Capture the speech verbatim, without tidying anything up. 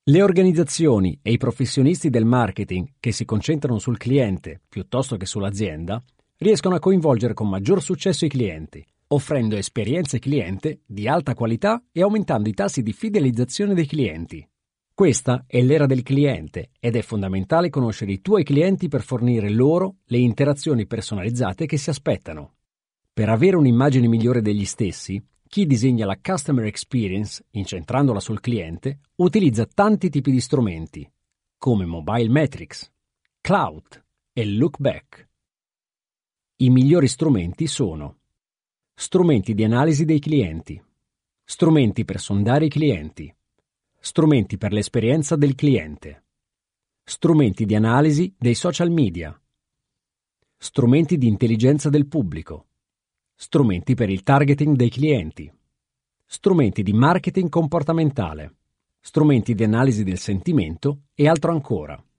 Le organizzazioni e i professionisti del marketing che si concentrano sul cliente piuttosto che sull'azienda riescono a coinvolgere con maggior successo i clienti, offrendo esperienze cliente di alta qualità e aumentando i tassi di fidelizzazione dei clienti. Questa è l'era del cliente ed è fondamentale conoscere i tuoi clienti per fornire loro le interazioni personalizzate che si aspettano. Per avere un'immagine migliore degli stessi, chi disegna la Customer Experience, incentrandola sul cliente, utilizza tanti tipi di strumenti, come Mobile Metrics, Cloud e Look Back. I migliori strumenti sono strumenti di analisi dei clienti, strumenti per sondare i clienti, strumenti per l'esperienza del cliente, strumenti di analisi dei social media, strumenti di intelligenza del pubblico, strumenti per il targeting dei clienti, strumenti di marketing comportamentale, strumenti di analisi del sentimento e altro ancora.